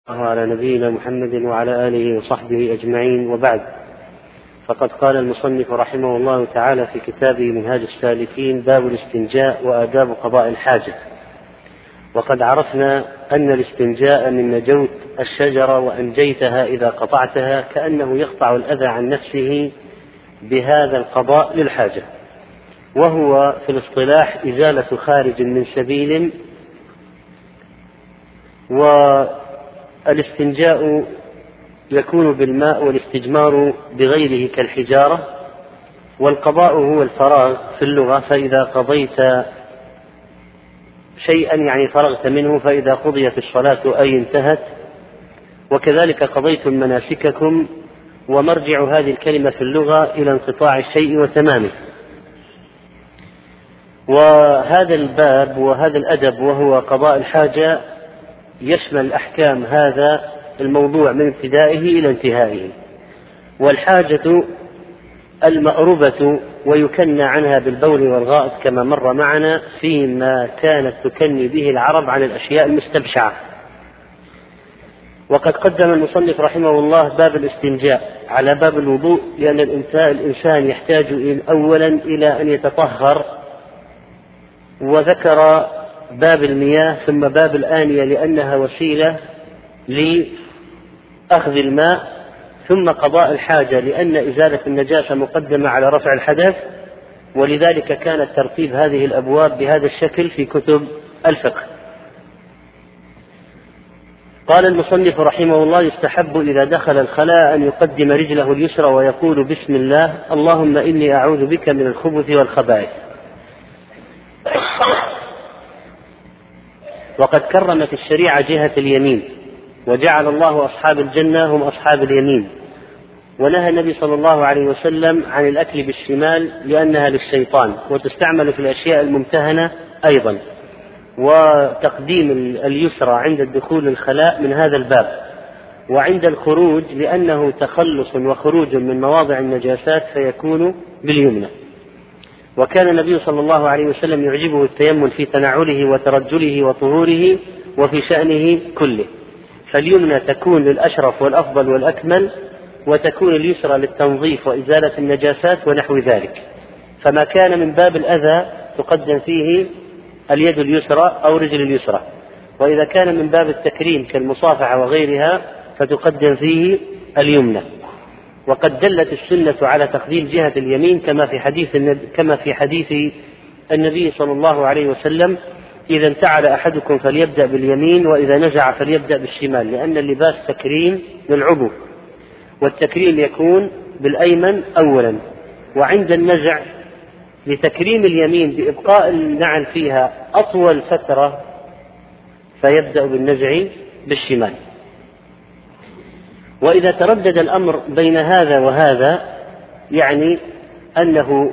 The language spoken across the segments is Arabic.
على نبينا محمد وعلى آله وصحبه أجمعين، وبعد. فقد قال المصنف رحمه الله تعالى في كتابه منهاج السالكين: باب الاستنجاء وآداب قضاء الحاجة. وقد عرفنا أن الاستنجاء من نجوت الشجرة وأنجيتها إذا قطعتها، كأنه يقطع الأذى عن نفسه بهذا القضاء للحاجة، وهو في الاصطلاح إزالة خارج من سبيل. والاستنجاء يكون بالماء والاستجمار بغيره كالحجارة. والقضاء هو الفراغ في اللغة، فإذا قضيت شيئا يعني فرغت منه، فإذا قضيت الصلاة أي انتهت. وكذلك قضيتم مناسككم، ومرجع هذه الكلمة في اللغة إلى انقطاع الشيء وتمامه. وهذا الباب وهذا الأدب وهو قضاء الحاجة يشمل أحكام هذا الموضوع من ابتدائه إلى انتهائه. والحاجة المأربة ويكنى عنها بالبول والغائط كما مر معنا فيما كانت تكني به العرب عن الأشياء المستبشعة. وقد قدم المصنف رحمه الله باب الاستنجاء على باب الوضوء، لأن الإنسان يحتاج أولا إلى أن يتطهر، وذكر باب المياه ثم باب الآنية لأنها وسيلة لأخذ الماء، ثم قضاء الحاجة لأن إزالة النجاسة مقدمة على رفع الحدث. ولذلك كان ترتيب هذه الأبواب بهذا الشكل في كتب الفقه. قال المصنف رحمه الله: يستحب إذا دخل الخلاء أن يقدم رجله اليسرى ويقول: بسم الله، اللهم إني أعوذ بك من الخبث والخبائث. وقد كرمت الشريعة جهة اليمين، وجعل الله أصحاب الجنة هم أصحاب اليمين. ونهى النبي صلى الله عليه وسلم عن الأكل بالشمال لأنها للشيطان، وتستعمل في الأشياء الممتهنة أيضا. وتقديم اليسرى عند الدخول الخلاء من هذا الباب، وعند الخروج لأنه تخلص وخروج من مواضع النجاسات فيكون باليمنى. وكان النبي صلى الله عليه وسلم يعجبه التيمم في تنعله وترجله وطهوره وفي شأنه كله، فاليمنى تكون للأشرف والأفضل والأكمل، وتكون اليسرى للتنظيف وإزالة النجاسات ونحو ذلك. فما كان من باب الأذى تقدم فيه اليد اليسرى أو رجل اليسرى، وإذا كان من باب التكريم كالمصافحة وغيرها فتقدم فيه اليمنى. وقد دلت السنة على تقديم جهة اليمين كما في حديث النبي صلى الله عليه وسلم: إذا انتعل أحدكم فليبدأ باليمين، وإذا نزع فليبدأ بالشمال، لأن اللباس تكريم للعضو، والتكريم يكون بالأيمن أولا. وعند النزع لتكريم اليمين بإبقاء النعل فيها أطول فترة فيبدأ بالنزع بالشمال. وإذا تردد الأمر بين هذا وهذا يعني أنه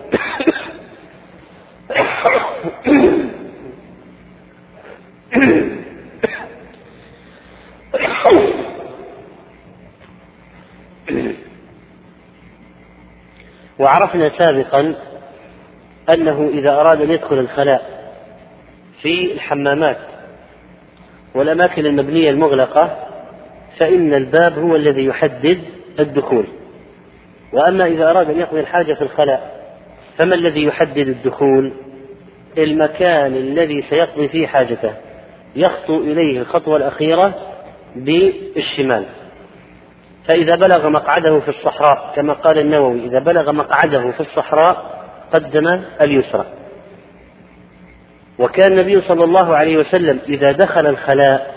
وعرفنا سابقا أنه إذا أراد أن يدخل الخلاء في الحمامات والأماكن المبنية المغلقة فإن الباب هو الذي يحدد الدخول. وأما إذا أراد أن يقضي الحاجة في الخلاء فما الذي يحدد الدخول؟ المكان الذي سيقضي فيه حاجته، يخطو إليه الخطوة الأخيرة بالشمال. فإذا بلغ مقعده في الصحراء كما قال النووي: إذا بلغ مقعده في الصحراء قدم اليسرى. وكان النبي صلى الله عليه وسلم إذا دخل الخلاء،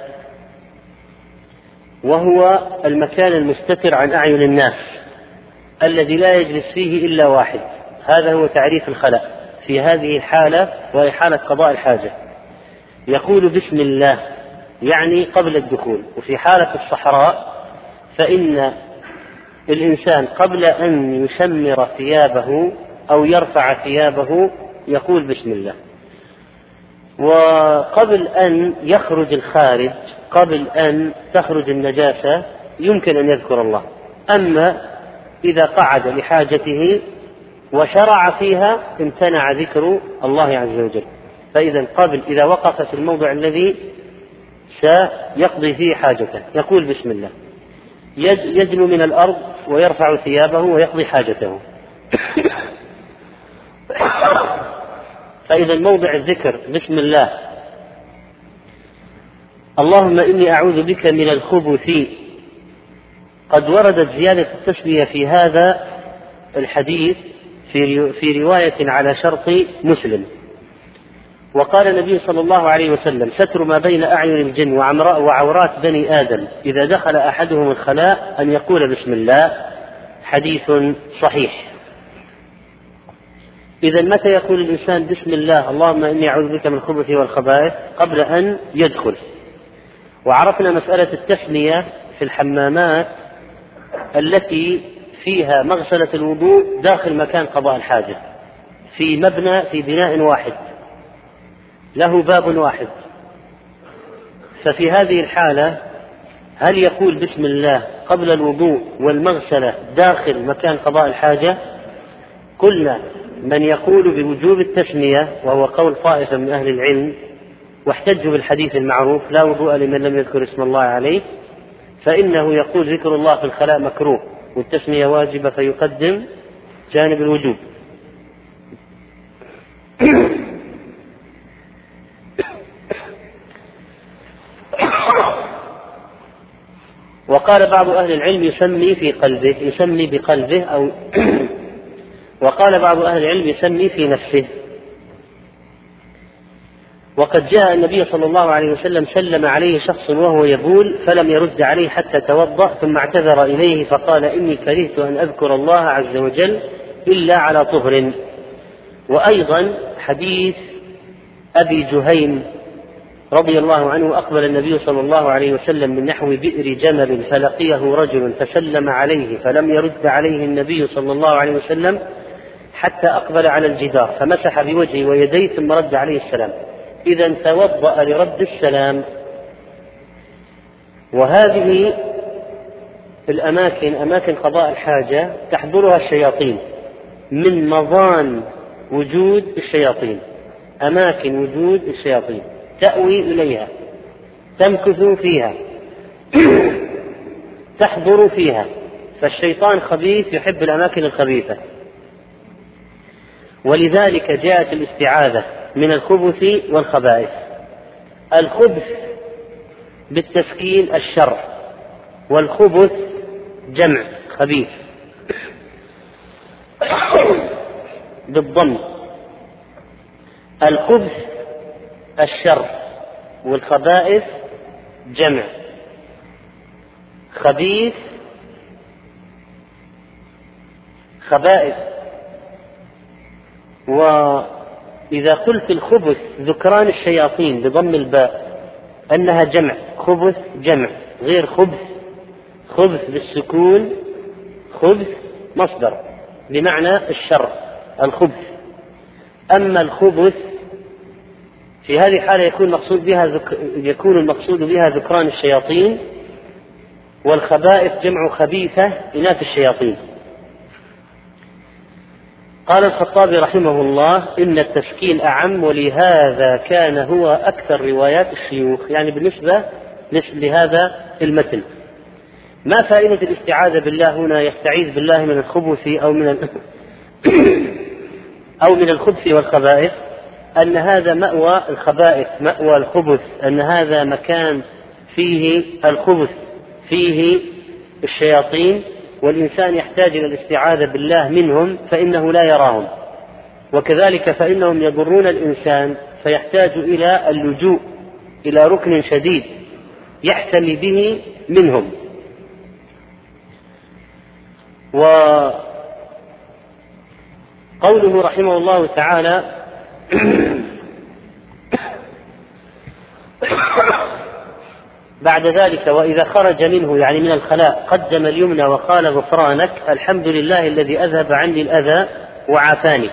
وهو المكان المستتر عن أعين الناس الذي لا يجلس فيه إلا واحد، هذا هو تعريف الخلاء في هذه الحالة وهي حالة قضاء الحاجة، يقول: بسم الله، يعني قبل الدخول. وفي حالة الصحراء فإن الإنسان قبل أن يشمر ثيابه أو يرفع ثيابه يقول بسم الله. وقبل أن يخرج الخارج، قبل أن تخرج النجاسة، يمكن أن يذكر الله. أما إذا قعد لحاجته وشرع فيها امتنع ذكر الله عز وجل. فإذا قبل إذا وقف في الموضع الذي حتى يقضي فيه حاجته. يقول بسم الله، يدنو من الأرض ويرفع ثيابه ويقضي حاجته. فإذا موضع الذكر بسم الله، اللهم إني أعوذ بك من الخبث، قد وردت زيادة التسمية في هذا الحديث في رواية على شرط مسلم. وقال النبي صلى الله عليه وسلم: ستر ما بين أعين الجن وعورات بني آدم إذا دخل أحدهم الخلاء أن يقول بسم الله. حديث صحيح. إذا متى يقول الإنسان بسم الله اللهم إني أعوذ بك من الخبث والخبائث؟ قبل أن يدخل. وعرفنا مسألة التسمية في الحمامات التي فيها مغسلة الوضوء داخل مكان قضاء الحاجة، في بناء واحد له باب واحد. ففي هذه الحالة هل يقول بسم الله قبل الوضوء والمغسلة داخل مكان قضاء الحاجة؟ قلنا من يقول بوجوب التسمية، وهو قول طائفة من أهل العلم، واحتجوا بالحديث المعروف لا وضوء لمن لم يذكر اسم الله عليه، فإنه يقول ذكر الله في الخلاء مكروه والتسمية واجبة فيقدم جانب الوجوب. وقال بعض أهل العلم يسمي بقلبه أو وقال بعض أهل العلم يسمي في نفسه. وقد جاء النبي صلى الله عليه وسلم سلم عليه شخص وهو يبول فلم يرد عليه حتى توضأ، ثم اعتذر إليه فقال: إني كرهت أن أذكر الله عز وجل إلا على طهر. وأيضا حديث أبي جهيم رضي الله عنه: أقبل النبي صلى الله عليه وسلم من نحو بئر جمل فلقيه رجل فسلم عليه فلم يرد عليه النبي صلى الله عليه وسلم حتى أقبل على الجدار فمسح بوجهه ويديه ثم رد عليه السلام. إذا توضأ لرد السلام. وهذه الأماكن أماكن قضاء الحاجة تحضرها الشياطين، من مظان وجود الشياطين، أماكن وجود الشياطين تأوي إليها، تمكث فيها، تحضر فيها. فالشيطان خبيث يحب الأماكن الخبيثة، ولذلك جاءت الاستعاذة من الخبث والخبائث. الخبث بالتسكين الشر، والخبث جمع خبيث بالضم. الخبث الشر والخبائث جمع، خبيث خبائث. وإذا قلت الخبث ذكران الشياطين بضم الباء أنها جمع، خبث جمع غير خبث. خبث بالسكون، خبث مصدر بمعنى الشر الخبث. أما الخبث في هذه الحالة يكون المقصود بها ذكران الشياطين، والخبائث جمع خبيثة إناث الشياطين. قال الخطابي رحمه الله: إن التسكين أعم، ولهذا كان هو أكثر روايات الشيوخ، يعني بالنسبة لهذا المتن. ما فائدة الاستعاذة بالله هنا؟ يستعيذ بالله من الخبث أو من الخبث والخبائث، أن هذا مأوى الخبائث، مأوى الخبث، أن هذا مكان فيه الخبث، فيه الشياطين، والإنسان يحتاج إلى الاستعاذة بالله منهم فإنه لا يراهم. وكذلك فإنهم يضرون الإنسان فيحتاج إلى اللجوء إلى ركن شديد يحتمي به منهم. وقوله رحمه الله تعالى: بعد ذلك وإذا خرج منه، يعني من الخلاء، قدم اليمنى وقال: غفرانك، الحمد لله الذي أذهب عني الأذى وعافاني.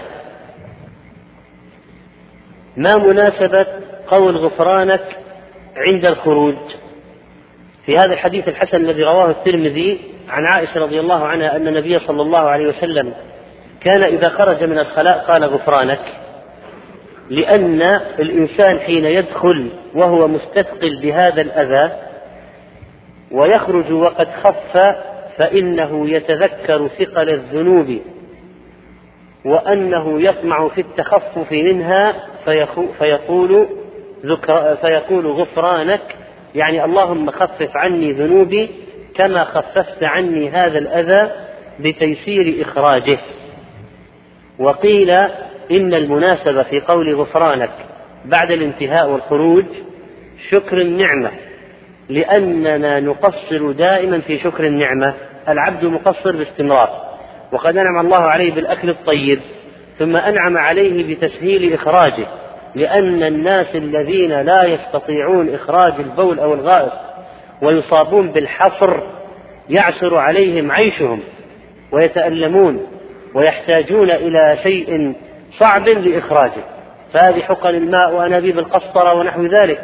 ما مناسبة قول غفرانك عند الخروج؟ في هذا الحديث الحسن الذي رواه الترمذي عن عائشة رضي الله عنها أن النبي صلى الله عليه وسلم كان إذا خرج من الخلاء قال: غفرانك. لأن الإنسان حين يدخل وهو مستثقل بهذا الأذى ويخرج وقد خف فإنه يتذكر ثقل الذنوب وأنه يطمع في التخفف منها فيقول غفرانك، يعني اللهم خفف عني ذنوبي كما خففت عني هذا الأذى بتيسير إخراجه. وقيل إن المناسبة في قول غفرانك بعد الانتهاء والخروج شكر النعمة، لأننا نقصر دائما في شكر النعمة، العبد مقصر باستمرار، وقد أنعم الله عليه بالأكل الطيب ثم أنعم عليه بتسهيل إخراجه، لأن الناس الذين لا يستطيعون إخراج البول أو الغائط ويصابون بالحصر يعسر عليهم عيشهم ويتألمون ويحتاجون إلى شيء صعب لإخراجه، فهذه حقن الماء وأنابيب القسطرة ونحو ذلك.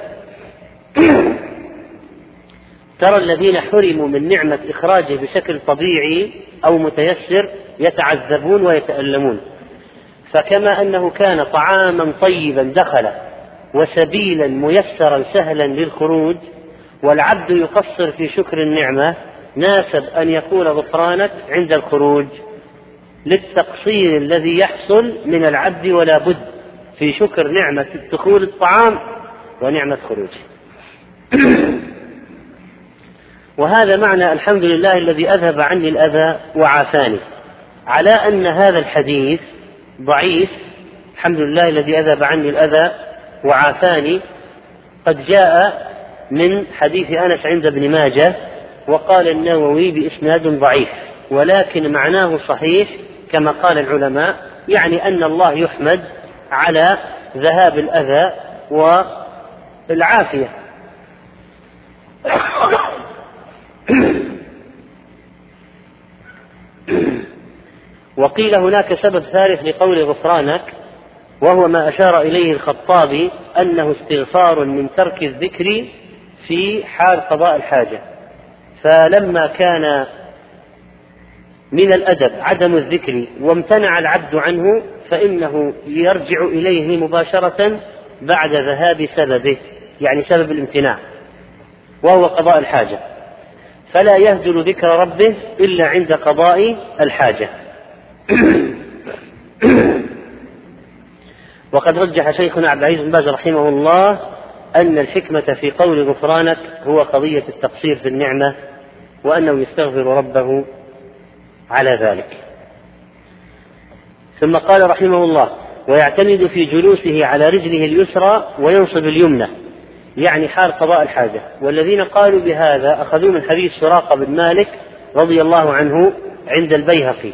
ترى الذين حرموا من نعمة إخراجه بشكل طبيعي أو متيسر يتعذبون ويتألمون. فكما أنه كان طعاما طيبا دخل وسبيلا ميسرا سهلا للخروج، والعبد يقصر في شكر النعمة، ناسب أن يقول غفرانك عند الخروج للتقصير الذي يحصل من العبد ولا بد في شكر نعمة دخول الطعام ونعمة خروجه. وهذا معنى الحمد لله الذي أذهب عني الأذى وعافاني، على أن هذا الحديث ضعيف. الحمد لله الذي أذهب عني الأذى وعافاني قد جاء من حديث أنس عند ابن ماجه، وقال النووي بإسناد ضعيف، ولكن معناه صحيح كما قال العلماء، يعني أن الله يحمد على ذهاب الأذى والعافية. وقيل هناك سبب ثالث لقول غفرانك، وهو ما أشار إليه الخطابي، أنه استغفار من ترك الذكر في حال قضاء الحاجة، فلما كان من الأدب عدم الذكر وامتنع العبد عنه فإنه يرجع إليه مباشرة بعد ذهاب سببه، يعني سبب الامتناع وهو قضاء الحاجة، فلا يهجر ذكر ربه إلا عند قضاء الحاجة. وقد رجح شيخنا عبد العزيز بن باز رحمه الله أن الحكمة في قول غفرانك هو قضية التقصير في النعمة، وأنه يستغفر ربه على ذلك. ثم قال رحمه الله: ويعتمد في جلوسه على رجله اليسرى وينصب اليمنى، يعني حال قضاء الحاجة. والذين قالوا بهذا أخذوا من حديث سراقة بن مالك رضي الله عنه عند البيهقي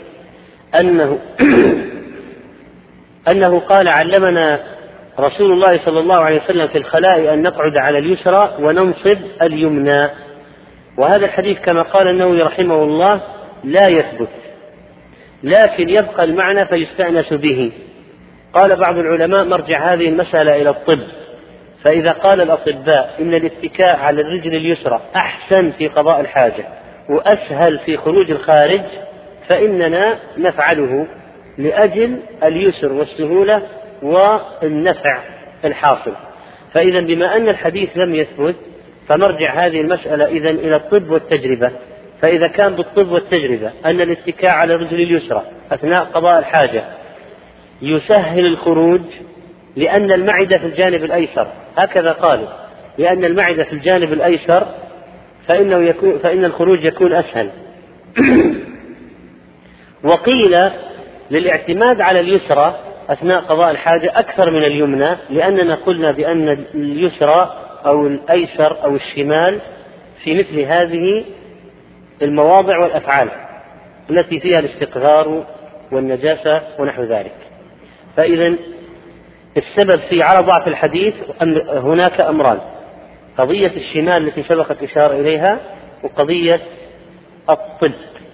أنه قال: علمنا رسول الله صلى الله عليه وسلم في الخلاء أن نقعد على اليسرى وننصب اليمنى. وهذا الحديث كما قال النووي رحمه الله لا يثبت، لكن يبقى المعنى فيستأنس به. قال بعض العلماء: مرجع هذه المسألة إلى الطب، فإذا قال الأطباء إن الاتكاء على الرجل اليسرى أحسن في قضاء الحاجة وأسهل في خروج الخارج، فإننا نفعله لأجل اليسر والسهولة والنفع الحاصل. فإذا بما أن الحديث لم يثبت فمرجع هذه المسألة إذن إلى الطب والتجربة. فإذا كان بالطب والتجربة أن الاتكاء على الرجل اليسرى أثناء قضاء الحاجة يسهل الخروج لأن المعدة في الجانب الأيسر، هكذا قالوا، لأن المعدة في الجانب الأيسر فإن الخروج يكون أسهل. وقيل للاعتماد على اليسرى أثناء قضاء الحاجة أكثر من اليمنى، لأننا قلنا بأن اليسرى أو الأيسر أو الشمال في مثل هذه المواضع والأفعال التي فيها الاستقذار والنجاسة ونحو ذلك. فإذا السبب في على ضعف الحديث هناك أمران: قضية الشمال التي سبقت إشارة إليها، وقضية الطب.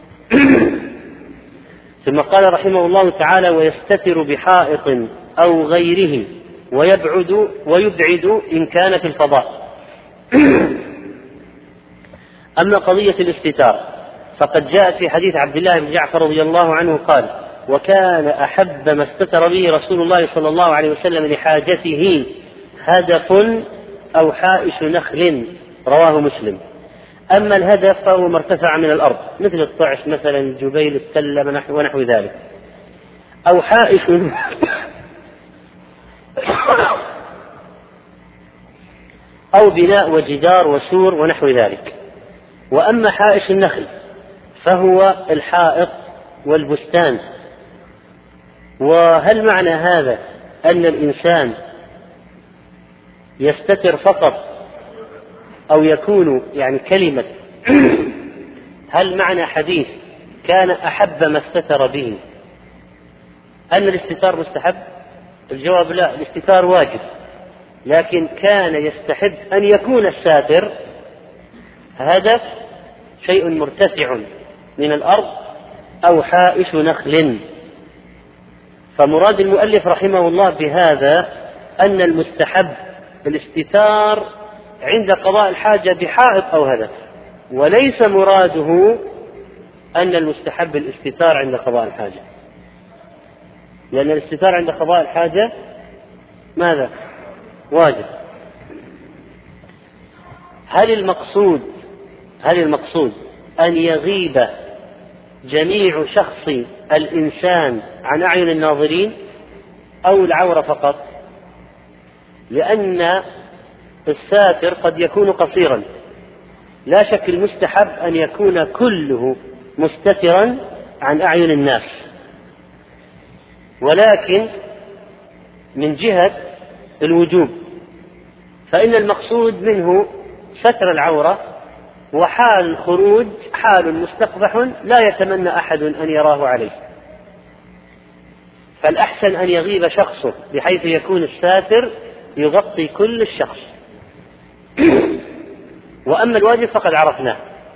ثم قال رحمه الله تعالى: ويستتر بحائط أو غيره ويبعد إن كان في الفضاء. أما قضية الاستتار فقد جاء في حديث عبد الله بن جعفر رضي الله عنه قال: وكان أحب ما استتر به رسول الله صلى الله عليه وسلم لحاجته هدف أو حائش نخل، رواه مسلم. أما الهدف فهو ما ارتفع من الأرض مثل الطعس مثلا، الجبيل، التلة ونحو ذلك، أو حائش أو بناء وجدار وسور ونحو ذلك. وأما حائش النخل فهو الحائط والبستان. وهل معنى هذا أن الإنسان يستتر فقط، أو يكون يعني كلمة هل معنى حديث كان أحب ما استتر به أن الاستتار مستحب؟ الجواب لا، الاستتار واجب، لكن كان يستحب أن يكون الساتر هدف شيء مرتفع من الأرض أو حائش نخل. فمراد المؤلف رحمه الله بهذا أن المستحب الاستتار عند قضاء الحاجة بحائط أو هدف، وليس مراده أن المستحب الاستتار عند قضاء الحاجة، لأن الاستتار عند قضاء الحاجة ماذا؟ واجب. هل المقصود أن يغيب جميع شخص الإنسان عن أعين الناظرين أو العورة فقط؟ لأن الساتر قد يكون قصيرا، لا شك المستحب أن يكون كله مستترا عن أعين الناس، ولكن من جهة الوجوب فإن المقصود منه ستر العورة، وحال الخروج حال مستقبح لا يتمنى أحد أن يراه عليه، فالأحسن أن يغيب شخصه بحيث يكون الساتر يغطي كل الشخص. وأما الواجب فقد عرفناه.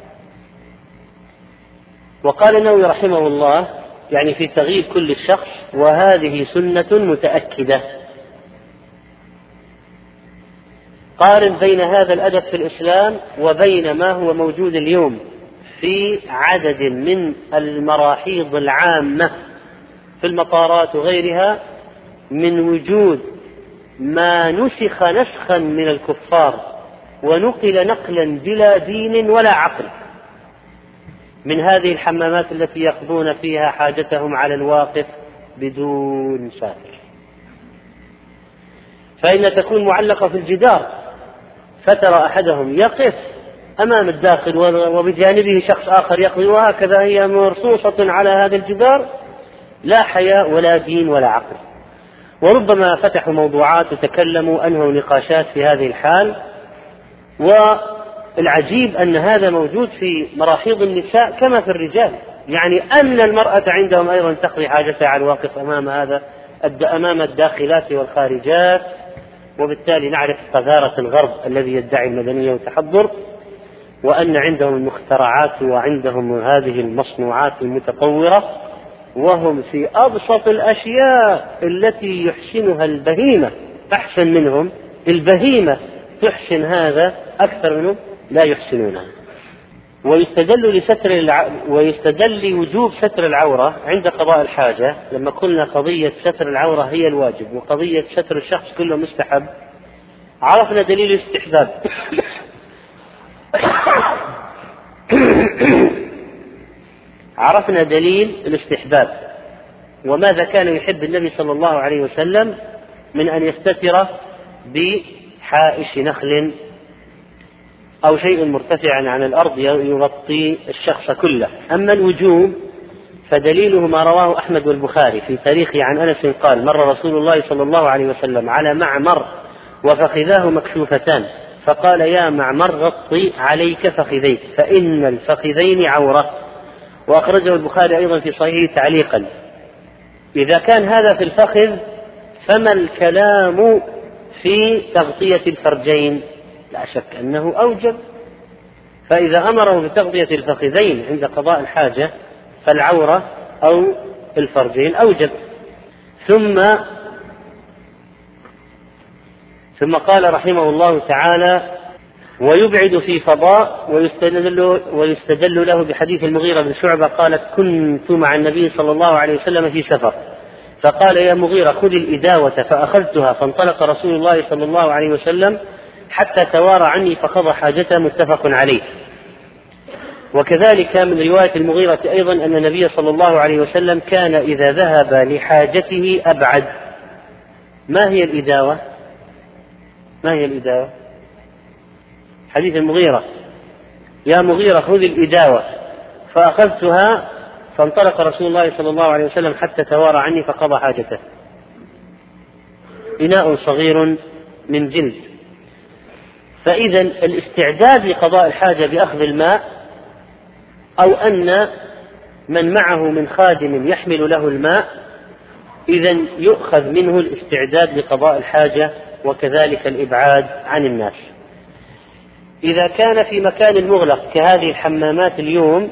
وقال النووي رحمه الله يعني في تغييب كل الشخص، وهذه سنة متأكدة. قارن بين هذا الأدب في الإسلام وبين ما هو موجود اليوم في عدد من المراحيض العامة في المطارات وغيرها، من وجود ما نسخ نسخا من الكفار ونقل نقلا بلا دين ولا عقل، من هذه الحمامات التي يقضون فيها حاجتهم على الواقف بدون ساتر، فإن تكون معلقة في الجدار فترى أحدهم يقف أمام الداخل وبجانبه شخص آخر يقضي، وهكذا هي مرصوصة على هذا الجدار، لا حياء ولا دين ولا عقل. وربما فتحوا موضوعات وتكلموا أنهوا نقاشات في هذه الحال. والعجيب أن هذا موجود في مراحيض النساء كما في الرجال، يعني أن المرأة عندهم أيضا تقضي حاجتها على الواقف أمام الداخلات والخارجات. وبالتالي نعرف قذارة الغرب الذي يدعي المدنية والتحضر، وأن عندهم المخترعات وعندهم هذه المصنوعات المتطورة، وهم في أبسط الأشياء التي يحسنها البهيمة أحسن منهم. البهيمة تحسن هذا أكثر منهم لا يحسنونها. ويستدل لوجوب ستر العورة عند قضاء الحاجة، لما قلنا قضية ستر العورة هي الواجب وقضية ستر الشخص كله مستحب، عرفنا دليل الاستحباب. عرفنا دليل الاستحباب وماذا كان يحب النبي صلى الله عليه وسلم من أن يستتر بحائش نخل أو شيء مرتفع عن الأرض يغطي الشخص كله. أما الوجوب فدليله ما رواه أحمد والبخاري في تاريخه عن أنس قال: مر رسول الله صلى الله عليه وسلم على معمر وفخذاه مكشوفتان، فقال: يا معمر غطي عليك فخذيك فإن الفخذين عورة. وأخرجه البخاري أيضا في صحيحه تعليقا. إذا كان هذا في الفخذ فما الكلام في تغطية الفرجين؟ لا شك أنه أوجب، فإذا أمره بتغطية الفخذين عند قضاء الحاجة فالعورة أو الفرجين أوجب. ثم قال رحمه الله تعالى: ويبعد في فضاء، ويستدل له بحديث المغيرة بن شعبة قالت كنت مع النبي صلى الله عليه وسلم في سفر فقال يا مغيرة خذ الإداوة، فأخذتها فانطلق رسول الله صلى الله عليه وسلم حتى توارى عني فقضى حاجته، متفق عليه. وكذلك من رواية المغيرة أيضا أن النبي صلى الله عليه وسلم كان إذا ذهب لحاجته أبعد. ما هي الإداوة؟ حديث المغيرة يا مغيرة خذ الإداوة فأخذتها فانطلق رسول الله صلى الله عليه وسلم حتى توارى عني فقضى حاجته. إناء صغير من جلد. فإذا الاستعداد لقضاء الحاجة بأخذ الماء، أو أن من معه من خادم يحمل له الماء، إذن يؤخذ منه الاستعداد لقضاء الحاجة، وكذلك الإبعاد عن الناس. إذا كان في مكان مغلق كهذه الحمامات اليوم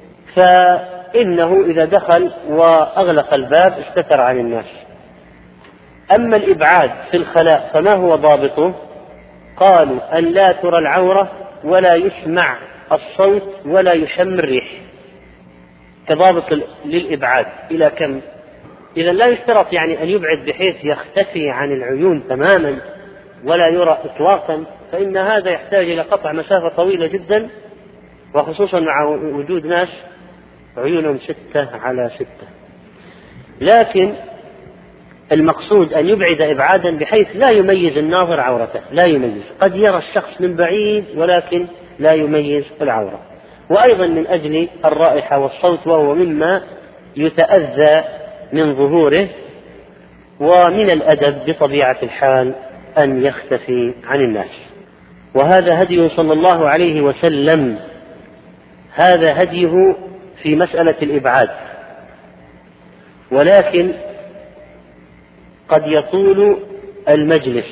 فإنه إذا دخل وأغلق الباب استتر عن الناس. أما الإبعاد في الخلاء فما هو ضابطه؟ قالوا أن لا ترى العورة ولا يسمع الصوت ولا يشم الريح، كضابط للإبعاد. إلى كم؟ إذا لا يشترط يعني أن يبعد بحيث يختفي عن العيون تماما ولا يرى إطلاقا، فإن هذا يحتاج إلى قطع مسافة طويلة جدا، وخصوصا مع وجود ناس عيونهم 6x6. لكن المقصود أن يبعد إبعادا بحيث لا يميز الناظر عورته، لا يميز، قد يرى الشخص من بعيد ولكن لا يميز العورة. وأيضا من أجل الرائحة والصوت، وهو مما يتأذى من ظهوره، ومن الأدب بطبيعة الحال أن يختفي عن الناس. وهذا هديه صلى الله عليه وسلم، هذا هديه في مسألة الإبعاد. ولكن قد يطول المجلس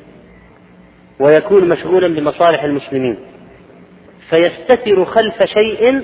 ويكون مشغولا بمصالح المسلمين فيستتر خلف شيء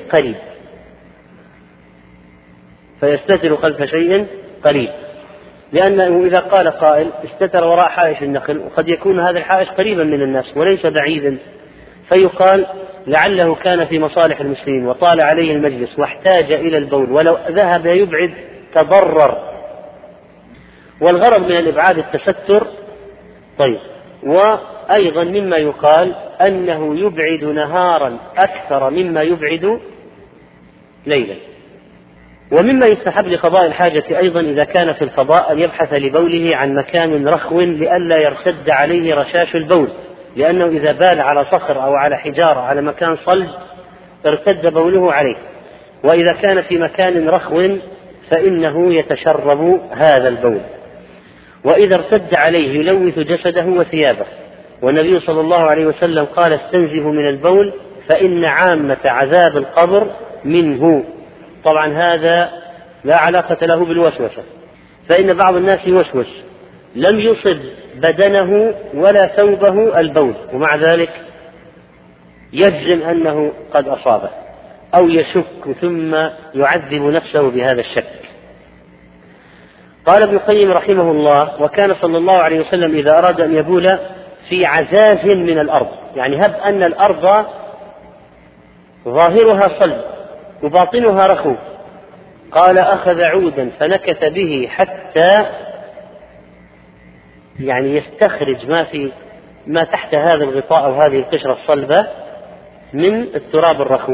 قريب، لأنه إذا قال قائل استتر وراء حائش النخل، وقد يكون هذا الحائش قريبا من الناس وليس بعيدا، فيقال لعله كان في مصالح المسلمين وطال عليه المجلس واحتاج إلى البول، ولو ذهب يبعد تضرر. والغرض من الإبعاد التستر. طيب، وأيضا مما يقال أنه يبعد نهارا أكثر مما يبعد ليلا. ومما يستحب لقضاء الحاجة أيضا إذا كان في الفضاء أن يبحث لبوله عن مكان رخو لئلا يرتد عليه رشاش البول، لأنه إذا بال على صخر أو على حجارة على مكان صلب ارتد بوله عليه. وإذا كان في مكان رخو فإنه يتشرب هذا البول. وإذا ارتد عليه يلوث جسده وثيابه. والنبي صلى الله عليه وسلم قال استنزه من البول فإن عامة عذاب القبر منه. طبعا هذا لا علاقة له بالوسوسة، فإن بعض الناس يوسوس لم يصب بدنه ولا ثوبه البول، ومع ذلك يجزم أنه قد أصابه، أو يشك ثم يعذب نفسه بهذا الشك. قال ابن القيم رحمه الله: وكان صلى الله عليه وسلم إذا أراد أن يبول في عزاز من الأرض، يعني هب أن الأرض ظاهرها صلب وباطنها رخو، قال أخذ عودا فنكت به حتى يعني يستخرج ما تحت هذا الغطاء أو هذه القشرة الصلبة من التراب الرخو.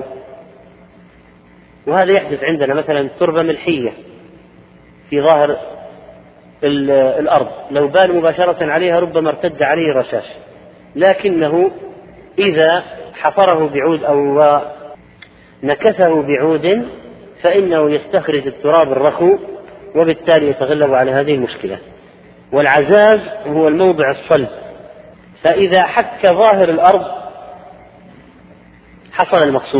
وهذا يحدث عندنا مثلا تربة ملحية في ظاهر الأرض، لو بال مباشرة عليها ربما ارتد عليه رشاش، لكنه إذا حفره بعود أو نكثه بعود فإنه يستخرج التراب الرخو، وبالتالي يتغلب على هذه المشكلة. والعزاز هو الموضع الصلب، فإذا حك ظاهر الأرض حصل المقصود.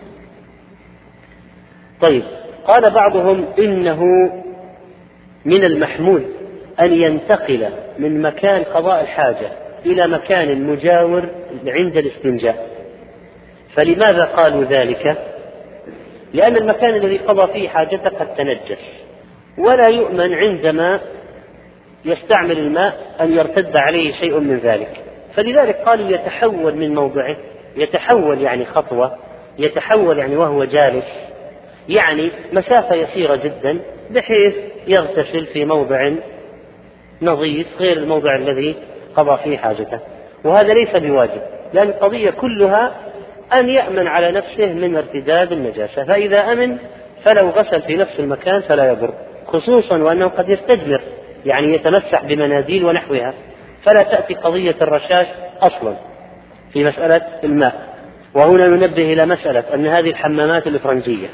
طيب، قال بعضهم إنه من المحمول أن ينتقل من مكان قضاء الحاجة إلى مكان مجاور عند الاستنجاء. فلماذا قالوا ذلك؟ لأن المكان الذي قضى فيه حاجته قد تنجس، ولا يؤمن عندما يستعمل الماء أن يرتد عليه شيء من ذلك، فلذلك قالوا يتحول من موضعه، يتحول يعني خطوة، يتحول يعني وهو جالس، يعني مسافة يسيرة جدا، بحيث يغتسل في موضع نظيف غير الموضع الذي قضى فيه حاجته. وهذا ليس بواجب، لأن القضية كلها أن يأمن على نفسه من ارتداد النجاسة، فإذا أمن فلو غسل في نفس المكان فلا يضر، خصوصا وأنه قد يستجمر، يعني يتمسح بمناديل ونحوها، فلا تأتي قضية الرشاش أصلا في مسألة الماء. وهنا ننبه إلى مسألة أن هذه الحمامات الإفرنجية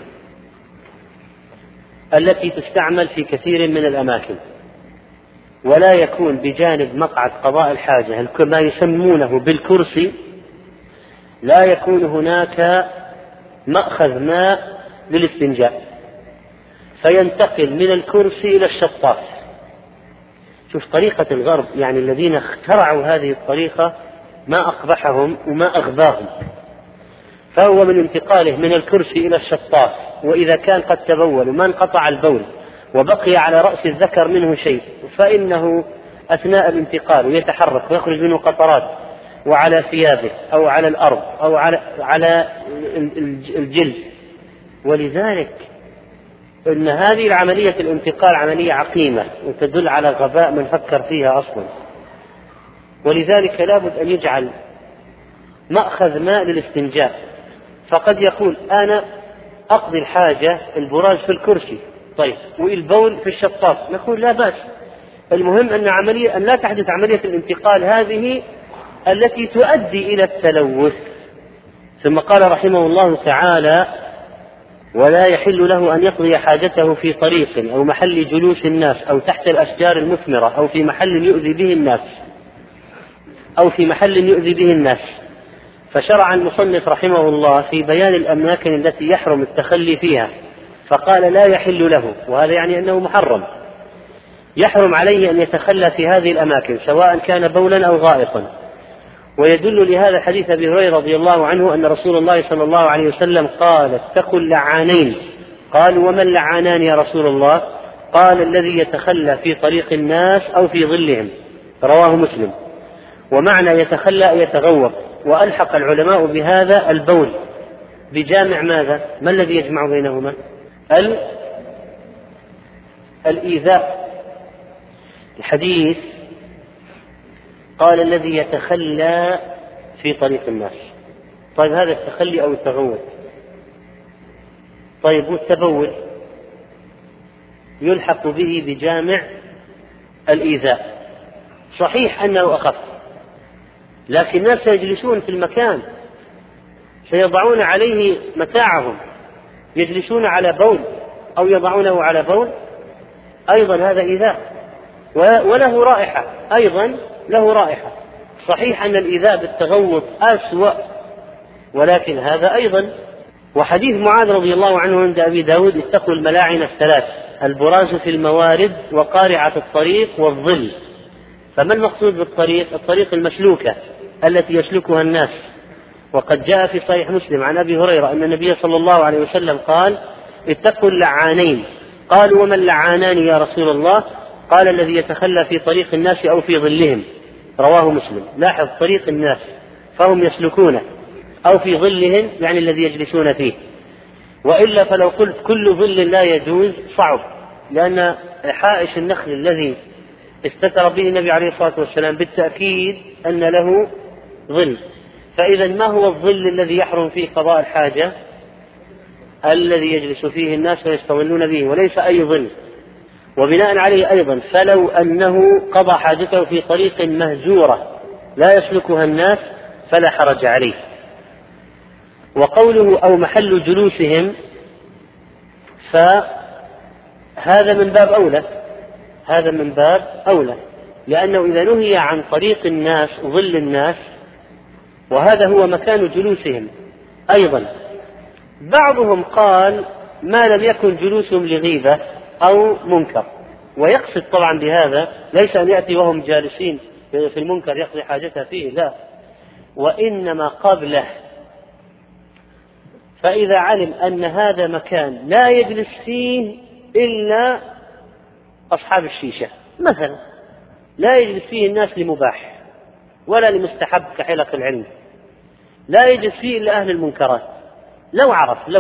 التي تستعمل في كثير من الأماكن ولا يكون بجانب مقعد قضاء الحاجة ما يسمونه بالكرسي، لا يكون هناك مأخذ ماء للاستنجاء، فينتقل من الكرسي إلى الشطاف. شوف طريقة الغرب، يعني الذين اخترعوا هذه الطريقة ما أقبحهم وما أغباهم. فهو من انتقاله من الكرسي إلى الشطاف، وإذا كان قد تبول وما انقطع البول وبقي على رأس الذكر منه شيء، فإنه أثناء الانتقال يتحرك ويخرج منه قطرات، وعلى ثيابه أو على الأرض أو على الجلد. ولذلك إن هذه العملية الانتقال عملية عقيمة وتدل على غباء من فكر فيها أصلا. ولذلك لابد أن يجعل مأخذ ماء للاستنجاء. فقد يقول أنا أقضي الحاجة البراز في الكرسي، طيب والبول في الشطاف، نقول لا بأس، المهم أن لا تحدث عملية الانتقال هذه التي تؤدي إلى التلوث. ثم قال رحمه الله تعالى: ولا يحل له أن يقضي حاجته في طريق أو محل جلوس الناس أو تحت الأشجار المثمرة أو في محل يؤذي به الناس فشرع المصنف رحمه الله في بيان الأماكن التي يحرم التخلي فيها، فقال: لا يحل له، وهذا يعني أنه محرم، يحرم عليه أن يتخلى في هذه الأماكن سواء كان بولا أو غائطا. ويدل لهذا حديث أبي هريرة رضي الله عنه أن رسول الله صلى الله عليه وسلم قال: اتقوا اللعانين. قالوا: وما اللعانان يا رسول الله؟ قال: الذي يتخلى في طريق الناس أو في ظلهم. رواه مسلم. ومعنى يتخلى يتغوط. وألحق العلماء بهذا البول بجامع ماذا؟ ما الذي يجمع بينهما؟ الإيذاء. الحديث قال: الذي يتخلى في طريق الناس. طيب هذا التخلي أو التغوط. طيب والتبول يلحق به بجامع الإيذاء. صحيح أنه أخف، لكن الناس سيجلسون في المكان، سيضعون عليه متاعهم، يجلسون على بول أو يضعونه على بول، أيضا هذا إيذاء وله رائحة، أيضا له رائحة. صحيح أن الإيذاء بالتغوط أسوأ، ولكن هذا أيضا. وحديث معاذ رضي الله عنه عند أبي داود: اتقوا الملاعن الثلاث: البراز في الموارد وقارعة الطريق والظل. فما المقصود بالطريق؟ الطريق المسلوكة التي يسلكها الناس. وقد جاء في صحيح مسلم عن أبي هريرة أن النبي صلى الله عليه وسلم قال: اتقوا اللعانين. قالوا: وما اللعانان يا رسول الله؟ قال: الذي يتخلى في طريق الناس أو في ظلهم. رواه مسلم. لاحظ طريق الناس، فهم يسلكونه، أو في ظلهم يعني الذي يجلسون فيه. وإلا فلو قلت كل ظل لا يجوز صعب، لأن حائش النخل الذي استتر به النبي عليه الصلاة والسلام بالتأكيد أن له ظل. فإذا ما هو الظل الذي يحرم فيه قضاء الحاجة؟ الذي يجلس فيه الناس ويستظلون به، وليس أي ظل. وبناء عليه أيضا فلو أنه قضى حاجته في طريق مهجورة لا يسلكها الناس فلا حرج عليه. وقوله أو محل جلوسهم فهذا من باب أولى، هذا من باب أولى، لأنه إذا نهي عن طريق الناس ظل الناس وهذا هو مكان جلوسهم أيضا. بعضهم قال: ما لم يكن جلوسهم لغيبة أو منكر، ويقصد طبعا بهذا ليس أن يأتي وهم جالسين في المنكر يقضي حاجته فيه، لا، وإنما قبله. فإذا علم أن هذا مكان لا يجلس فيه إلا أصحاب الشيشة مثلا، لا يجلس فيه الناس لمباح، ولا لمستحب كحلق العلم، لا يجلس فيه إلا أهل المنكرات. لو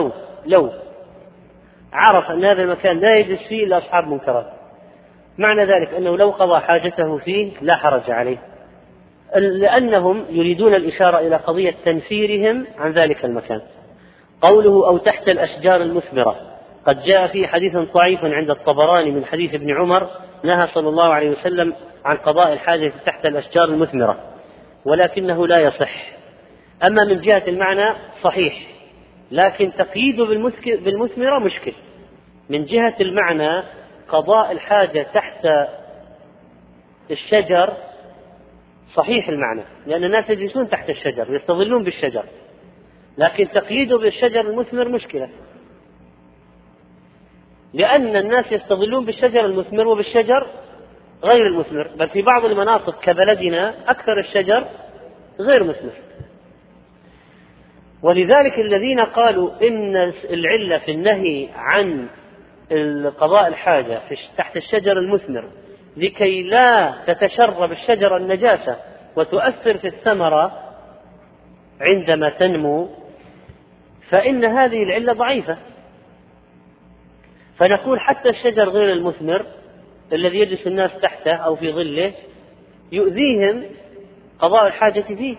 عرف أن هذا المكان لا يجلس فيه إلا أصحاب منكرات، معنى ذلك أنه لو قضى حاجته فيه لا حرج عليه، لأنهم يريدون الإشارة إلى قضية تنفيرهم عن ذلك المكان. قوله أو تحت الأشجار المثمرة، قد جاء فيه حديث ضعيف عند الطبراني من حديث ابن عمر نهى صلى الله عليه وسلم عن قضاء الحاجة تحت الأشجار المثمرة، ولكنه لا يصح. أما من جهة المعنى صحيح، لكن تقييده بالمثمرة مشكل. من جهة المعنى قضاء الحاجة تحت الشجر صحيح المعنى، لأن الناس يجلسون تحت الشجر يستظلون بالشجر، لكن تقييده بالشجر المثمر مشكلة، لأن الناس يستظلون بالشجر المثمر وبالشجر غير المثمر، بل في بعض المناطق كبلدنا أكثر الشجر غير مثمر. ولذلك الذين قالوا إن العلة في النهي عن قضاء الحاجة تحت الشجر المثمر لكي لا تتشرب الشجرة النجاسة وتؤثر في الثمرة عندما تنمو، فإن هذه العلة ضعيفة. فنقول حتى الشجر غير المثمر الذي يجلس الناس تحته أو في ظله يؤذيهم قضاء الحاجة فيه.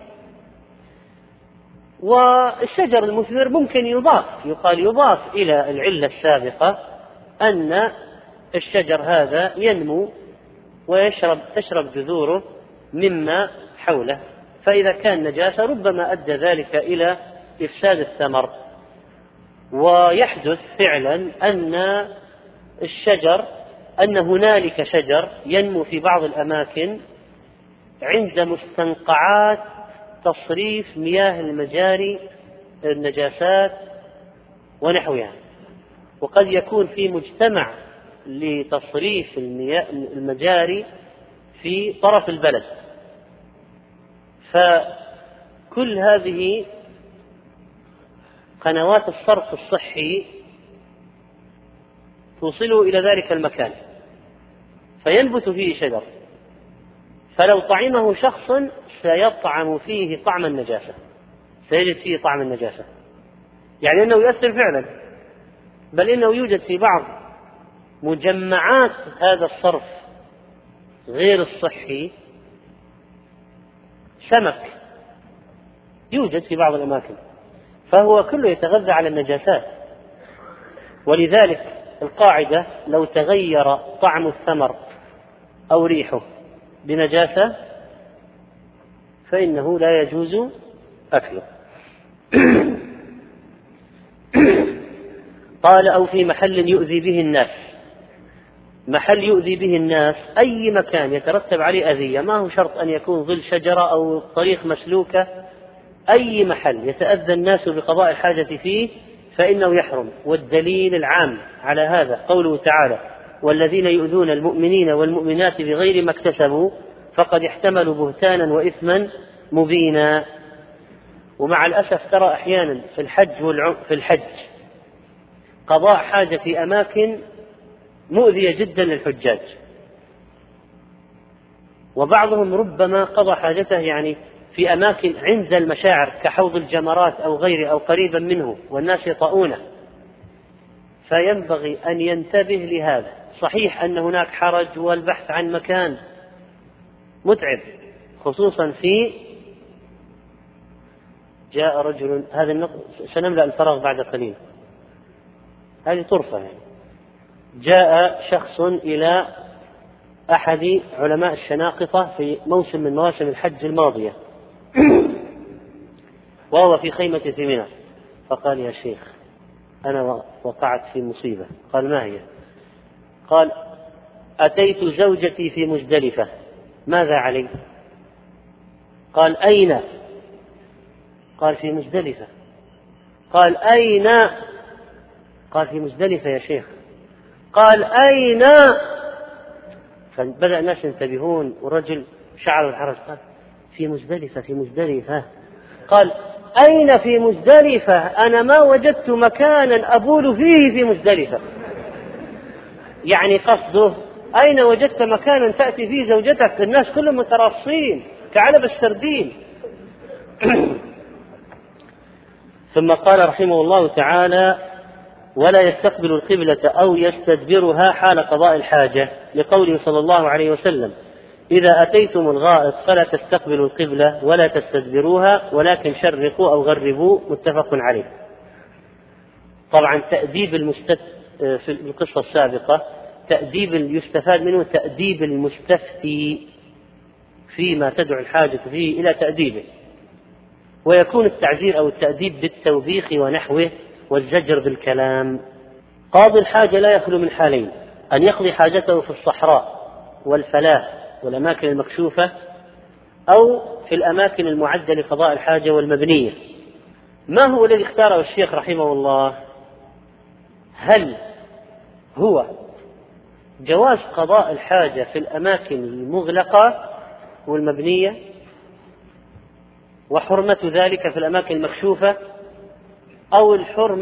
والشجر المثمر ممكن يضاف إلى العلة السابقة أن الشجر هذا ينمو تشرب جذوره مما حوله، فإذا كان نجاسة ربما أدى ذلك إلى إفساد الثمر. ويحدث فعلا أن هنالك شجر ينمو في بعض الأماكن عند مستنقعات تصريف مياه المجاري النجاسات ونحوها، وقد يكون في مجتمع لتصريف المجاري في طرف البلد، فكل هذه قنوات الصرف الصحي توصله إلى ذلك المكان فينبت فيه شجر، فلو طعمه شخص سيطعم فيه طعم النجاسة، سيجد فيه طعم النجاسة، يعني أنه يؤثر فعلا، بل إنه يوجد في بعض مجمعات هذا الصرف غير الصحي سمك يوجد في بعض الأماكن، فهو كله يتغذى على النجاسات. ولذلك القاعدة لو تغير طعم الثمر أو ريحه بنجاسة فإنه لا يجوز أكله. قال أو في محل يؤذي به الناس. محل يؤذي به الناس أي مكان يترتب عليه أذية، ما هو شرط أن يكون ظل شجرة أو طريق مسلوكة، أي محل يتأذى الناس بقضاء الحاجة فيه فإنه يحرم. والدليل العام على هذا قوله تعالى والذين يؤذون المؤمنين والمؤمنات بغير ما اكتسبوا فقد احتملوا بهتانا وإثما مبينا. ومع الأسف ترى أحيانا في الحج قضاء حاجة في أماكن مؤذية جدا للحجاج، وبعضهم ربما قضى حاجته يعني في أماكن عند المشاعر كحوض الجمرات أو غيره أو قريبا منه والناس يطؤونه، فينبغي أن ينتبه لهذا. صحيح أن هناك حرج والبحث عن مكان متعب، خصوصا في جاء رجل، هذا سنملأ الفراغ بعد قليل، هذه طرفة يعني. جاء شخص إلى أحد علماء الشناقطة في موسم من مواسم الحج الماضية وهو في خيمة في منى، فقال يا شيخ أنا وقعت في مصيبة. قال ما هي؟ قال أتيت زوجتي في مزدلفة، ماذا علي؟ قال أين؟ قال في مزدلفة. قال أين؟ قال في مزدلفة يا شيخ. قال أين؟ فبدأ الناس ينتبهون، والرجل شعر الحرج، قال في مزدلفة في مزدلفة. قال أين في مزدلفة؟ أنا ما وجدت مكانا أبول فيه في مزدلفة. يعني قصده أين وجدت مكانا تأتي فيه زوجتك؟ الناس كلهم متراصين كعلب السردين. ثم قال رحمه الله تعالى: ولا يستقبل القبلة أو يستدبرها حال قضاء الحاجة، لقوله صلى الله عليه وسلم: إذا أتيتم الغائط فلا تستقبلوا القبلة ولا تستدبروها ولكن شرقوا أو غربوا، متفق عليه. طبعا تأديب في القصة السابقة تأديب يستفاد منه تأديب المستفتي فيما تدعو الحاجة فيه إلى تأديبه، ويكون التعزير أو التأديب بالتوبيخ ونحوه والزجر بالكلام. قاضي الحاجة لا يخلو من حالين: أن يقضي حاجته في الصحراء والفلاة والأماكن المكشوفة، أو في الأماكن المعدة لقضاء الحاجة والمبنية. ما هو الذي اختاره الشيخ رحمه الله؟ هل هو جواز قضاء الحاجة في الأماكن المغلقة والمبنية، وحرمة ذلك في الأماكن المكشوفة، أو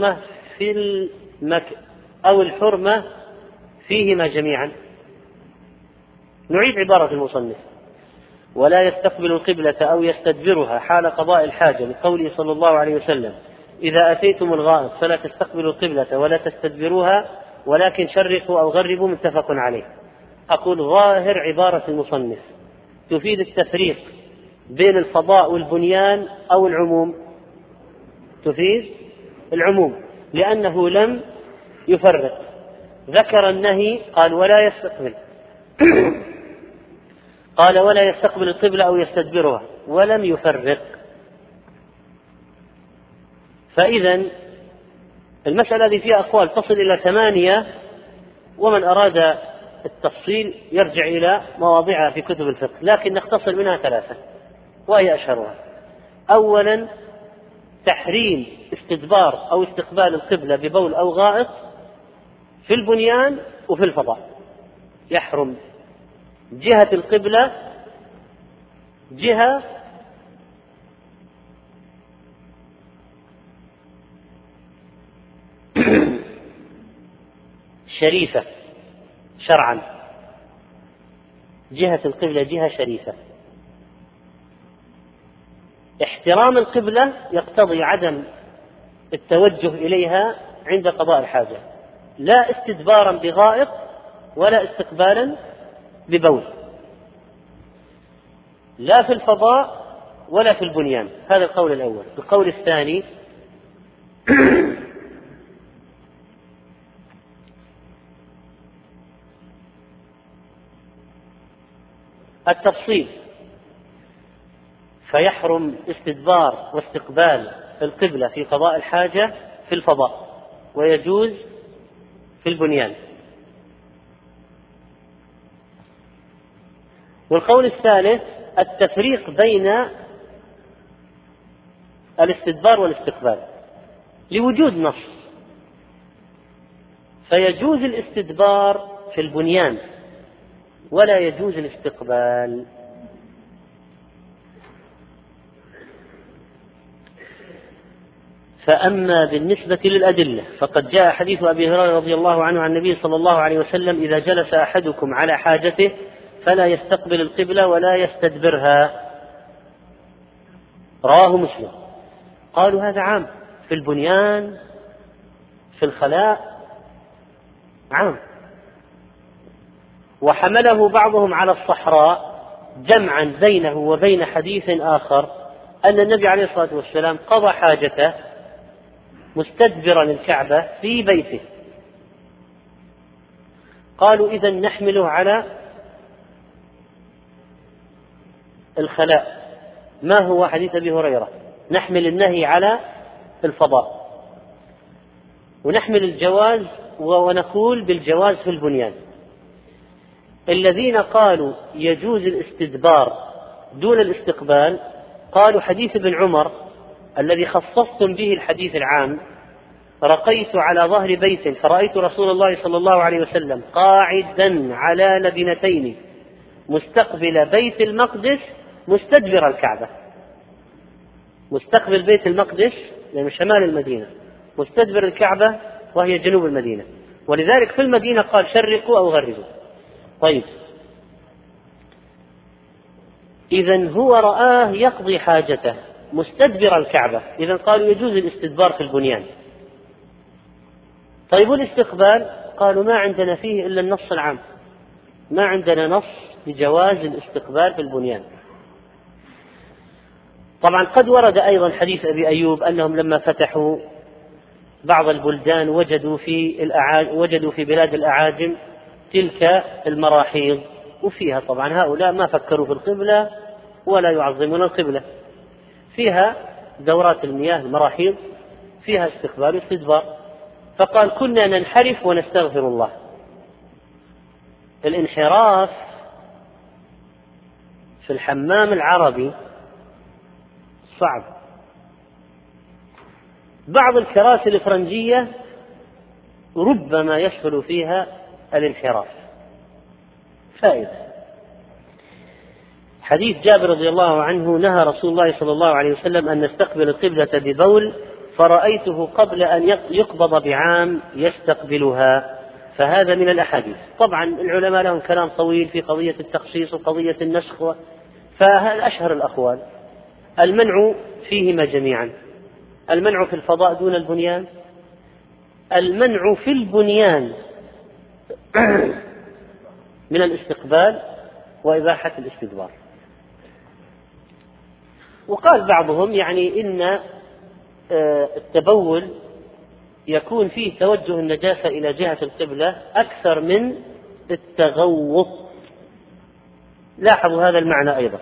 الحرمة فيهما جميعا؟ نعيد عبارة المصنف: ولا يستقبل القبلة أو يستدبرها حال قضاء الحاجة، لقوله صلى الله عليه وسلم: إذا أتيتم الغائط فلا تستقبلوا القبلة ولا تستدبروها ولكن شرقوا أو غربوا، متفق عليه. أقول ظاهر عبارة المصنف تفيد التفريق بين الفضاء والبنيان أو العموم؟ تفيد العموم، لأنه لم يفرق. ذكر النهي قال ولا يستقبل قال ولا يستقبل القبلة أو يستدبرها، ولم يفرق. فإذا المسألة هذه فيها أقوال تصل إلى 8، ومن أراد التفصيل يرجع إلى مواضعها في كتب الفقه، لكن نختصر منها 3 وهي أشهرها. أولا: تحريم استدبار أو استقبال القبلة ببول أو غائط في البنيان وفي الفضاء. يحرم جهة القبلة جهة شريفة شرعا، جهة القبلة جهة شريفة. احترام القبلة يقتضي عدم التوجه إليها عند قضاء الحاجة، لا استدبارا بغائط ولا استقبالا ببول، لا في الفضاء ولا في البنيان. هذا القول الأول. القول الثاني: التفصيل، فيحرم استدبار واستقبال القبلة في قضاء الحاجة في الفضاء، ويجوز في البنيان. والقول الثالث: التفريق بين الاستدبار والاستقبال لوجود نص، فيجوز الاستدبار في البنيان ولا يجوز الاستقبال. فأما بالنسبة للأدلة فقد جاء حديث أبي هريرة رضي الله عنه عن النبي صلى الله عليه وسلم: إذا جلس أحدكم على حاجته فلا يستقبل القبلة ولا يستدبرها، رواه مسلم. قالوا هذا عام في البنيان في الخلاء، عام. وحمله بعضهم على الصحراء جمعا بينه وبين حديث آخر أن النبي عليه الصلاة والسلام قضى حاجته مستدبرا الكعبة في بيته. قالوا إذن نحمله على الخلاء. ما هو حديث أبي هريرة؟ نحمل النهي على الفضاء، ونحمل الجواز ونقول بالجواز في البنيان. الذين قالوا يجوز الاستدبار دون الاستقبال قالوا حديث ابن عمر الذي خصصتم به الحديث العام: رقيت على ظهر بيت فرأيت رسول الله صلى الله عليه وسلم قاعدا على لبنتين مستقبل بيت المقدس مستدبر الكعبة. مستقبل بيت المقدس يعني شمال المدينة، مستدبر الكعبة وهي جنوب المدينة، ولذلك في المدينة قال شرقوا أو غربوا. طيب، إذن هو رآه يقضي حاجته مستدبر الكعبة، إذن قالوا يجوز الاستدبار في البنيان. طيب والاستقبال؟ قالوا ما عندنا فيه إلا النص العام، ما عندنا نص بجواز الاستقبال في البنيان. طبعا قد ورد أيضا حديث أبي أيوب أنهم لما فتحوا بعض البلدان وجدوا في بلاد الأعاجم تلك المراحيض، وفيها طبعا هؤلاء ما فكروا في القبلة ولا يعظمون القبلة، فيها دورات المياه المراحيض، فيها استقبال واستدبار، فقال كنا ننحرف ونستغفر الله. الانحراف في الحمام العربي صعب. بعض الكراسي الإفرنجية ربما يسهل فيها الانحراف. فائدة حديث جابر رضي الله عنه: نهى رسول الله صلى الله عليه وسلم أن نستقبل القبلة ببول، فرأيته قبل أن يقبض بعام يستقبلها. فهذا من الأحاديث. طبعا العلماء لهم كلام طويل في قضية التخصيص وقضية النسخ، فهذا أشهر الأقوال. المنع فيهما جميعا: المنع في الفضاء دون البنيان، المنع في البنيان من الاستقبال، وإباحة الاستدبار. وقال بعضهم يعني إن التبول يكون فيه توجه النجاسة إلى جهة القبلة أكثر من التغوط. لاحظوا هذا المعنى أيضا.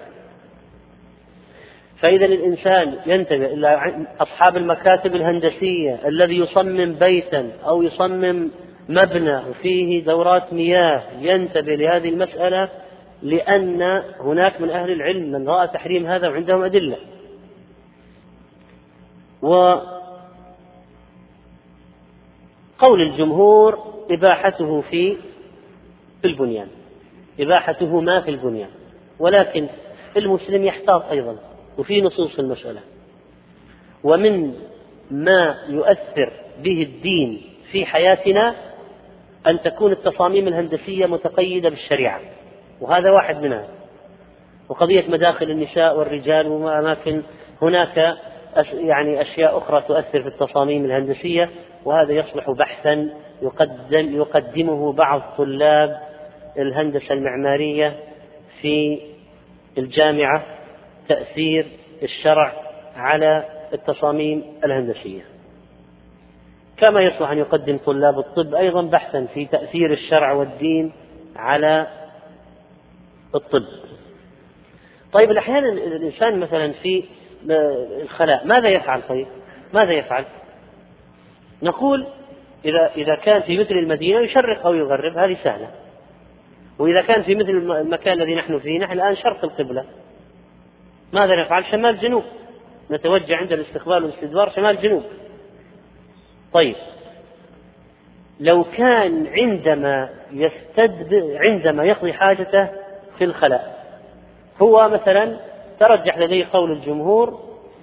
فإذا الإنسان ينتبه إلى أصحاب المكاتب الهندسية الذي يصمم بيتا أو يصمم مبنى وفيه دورات مياه، ينتبه لهذه المسألة، لأن هناك من أهل العلم من رأى تحريم هذا وعندهم أدلة. وقول الجمهور إباحته في البنيان، إباحته ما في البنيان، ولكن المسلم يحتاط أيضا، وفي نصوص المسألة. ومن ما يؤثر به الدين في حياتنا أن تكون التصاميم الهندسية متقيدة بالشريعة، وهذا واحد منها. وقضية مداخل النساء والرجال وأماكن، هناك يعني أشياء أخرى تؤثر في التصاميم الهندسية، وهذا يصلح بحثا يقدمه بعض طلاب الهندسة المعمارية في الجامعة، تأثير الشرع على التصاميم الهندسية. كما يصلح أن يقدم طلاب الطب أيضا بحثا في تأثير الشرع والدين على الطب. طيب أحيانا الإنسان مثلا في الخلاء ماذا يفعل؟ طيب ماذا يفعل؟ نقول إذا كان في مثل المدينة يشرق أو يغرب، هذه سهلة. وإذا كان في مثل المكان الذي نحن فيه، نحن الآن شرق القبلة، ماذا نفعل؟ شمال جنوب، نتوجه عند الاستقبال والاستدبار شمال جنوب. طيب لو كان عندما يقضي حاجته في الخلاء، هو مثلا ترجح لديه قول الجمهور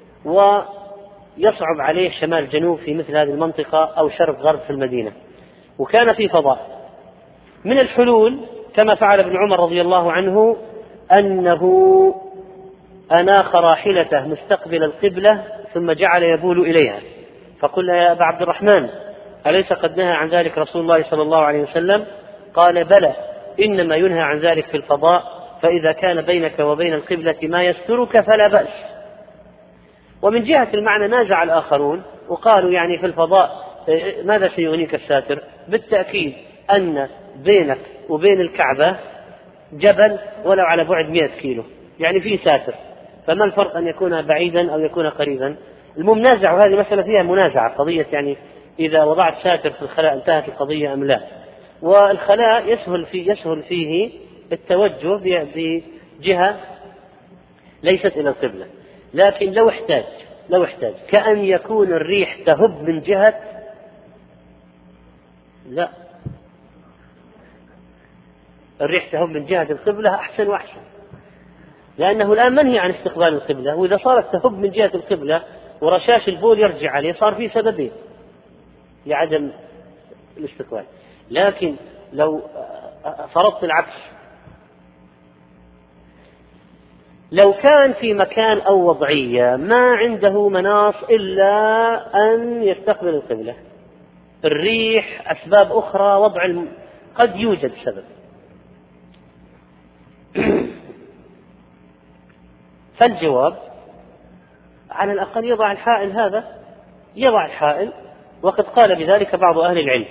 ويصعب عليه شمال جنوب في مثل هذه المنطقة أو شرق غرب في المدينة، وكان في فضاء، من الحلول كما فعل ابن عمر رضي الله عنه أنه أناخ راحلته مستقبل القبلة ثم جعل يبول إليها، فقلنا يا أبا عبد الرحمن أليس قد نهى عن ذلك رسول الله صلى الله عليه وسلم؟ قال بلى، إنما ينهى عن ذلك في الفضاء، فإذا كان بينك وبين القبلة ما يسترك فلا بأس. ومن جهة المعنى نازع الآخرون وقالوا يعني في الفضاء ماذا سيغنيك الساتر؟ بالتأكيد أن بينك وبين الكعبة جبل ولو على بعد 100 كيلو، يعني فيه ساتر، فما الفرق أن يكون بعيدا أو يكون قريبا؟ المنازع، وهذه مسألة فيها منازعة، قضية يعني إذا وضعت ساتر في الخلاء انتهت القضية أم لا. والخلاء يسهل فيه التوجه بجهة ليست إلى القبلة، لكن لو احتاج كأن يكون الريح تهب من جهة، لا، الريح تهب من جهة القبلة أحسن وأحسن، لأنه الآن منهي عن استقبال القبلة، وإذا صارت تهب من جهة القبلة ورشاش البول يرجع عليه صار فيه سببين لعدم الاستقبال. لكن لو فرضت العكس، لو كان في مكان أو وضعية ما عنده مناص إلا أن يستقبل القبلة، الريح، أسباب أخرى، قد يوجد سبب، فالجواب على الأقل يضع الحائل هذا، يضع الحائل، وقد قال بذلك بعض أهل العلم.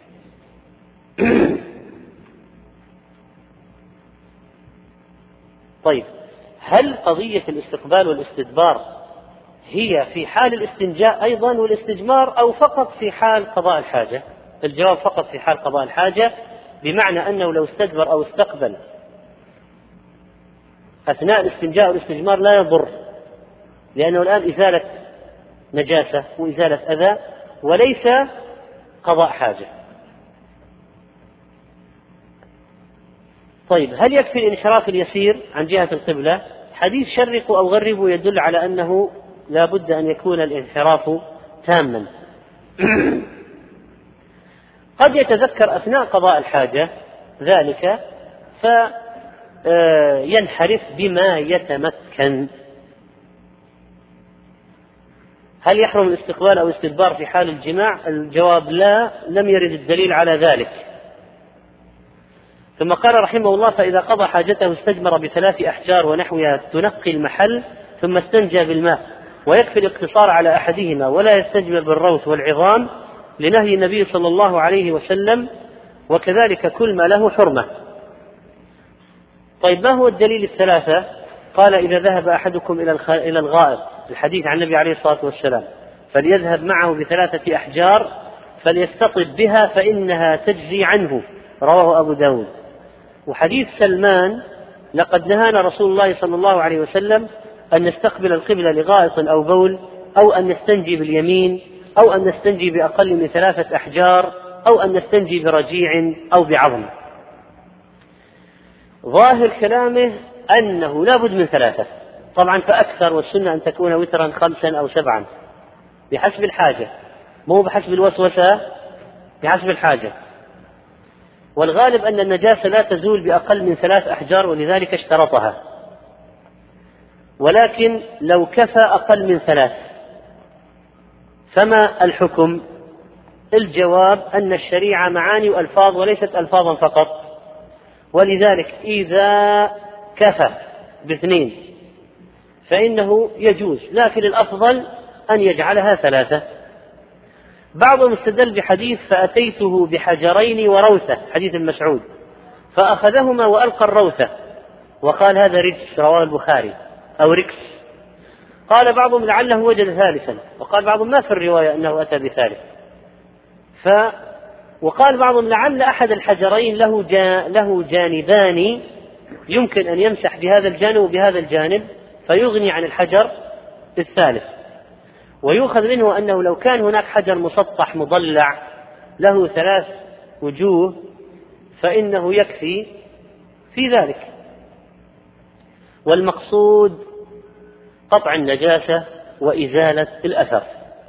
طيب، هل قضية الاستقبال والاستدبار هي في حال الاستنجاء أيضا والاستجمار، أو فقط في حال قضاء الحاجة؟ الجواب فقط في حال قضاء الحاجة، بمعنى أنه لو استدبر أو استقبل أثناء الاستنجاء والاستجمار لا يضر، لأنه الآن إزالة نجاسة وإزالة أذى وليس قضاء حاجة. طيب، هل يكفي الانحراف اليسير عن جهة القبلة؟ حديث شرقوا أو غربوا يدل على أنه لا بد أن يكون الانحراف تاما. قد يتذكر أثناء قضاء الحاجة ذلك فينحرف بما يتمكن. هل يحرم الاستقبال أو الاستدبار في حال الجماع؟ الجواب لا، لم يرد الدليل على ذلك. ثم قال رحمه الله: فإذا قضى حاجته استجمر ب3 أحجار ونحوها تنقي المحل ثم استنجى بالماء، ويكفي الاقتصار على أحدهما ولا يستجمر بالروث والعظام لنهي النبي صلى الله عليه وسلم، وكذلك كل ما له حرمة. طيب، ما هو الدليل الثلاثة؟ قال: إذا ذهب أحدكم إلى الغائط، الحديث عن النبي عليه الصلاة والسلام، فليذهب معه ب3 أحجار فليستطب بها فإنها تجزي عنه، رواه أبو داود. وحديث سلمان: لقد نهانا رسول الله صلى الله عليه وسلم أن نستقبل القبلة لغائط أو بول، أو أن نستنجي باليمين، أو أن نستنجي بأقل من 3 أحجار، أو أن نستنجي برجيع أو بعظم. ظاهر كلامه أنه لا بد من 3، طبعا فأكثر، والسنة أن تكون وترا 5 أو 7 بحسب الحاجة، مو بحسب الوسوسة، بحسب الحاجة. والغالب أن النجاسة لا تزول بأقل من 3 أحجار، ولذلك اشترطها. ولكن لو كفى أقل من 3 فما الحكم؟ الجواب أن الشريعة معاني وألفاظ وليست ألفاظا فقط، ولذلك إذا كفى ب2 فإنه يجوز، لكن الأفضل أن يجعلها 3. بعضهم استدل بحديث: فأتيته بحجرين وروثة، حديث المسعود، فأخذهما وألقى الروثة، وقال: هذا رجس، رواه البخاري، أو ركس. قال بعضهم: لعله وجد ثالثا، وقال بعضهم: ما في الرواية أنه أتى بثالث. وقال بعضهم: لعل أحد الحجرين له جانبان يمكن أن يمسح بهذا الجانب وبهذا الجانب فيغني عن الحجر الثالث. ويؤخذ منه أنه لو كان هناك حجر مسطح مضلع له 3 وجوه فإنه يكفي في ذلك. والمقصود قطع النجاسة وإزالة الأثر.